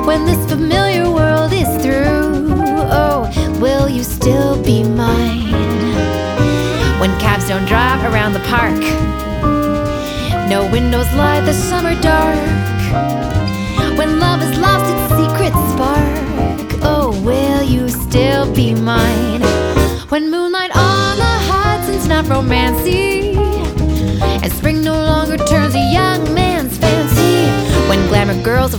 when this familiar world is through. Oh, will you still be mine? When cabs don't drive around the park, no windows light the summer dark, when love has lost its secret spark, oh, will you still be mine? When moonlight on the Hudson's not romancy, and spring no longer turns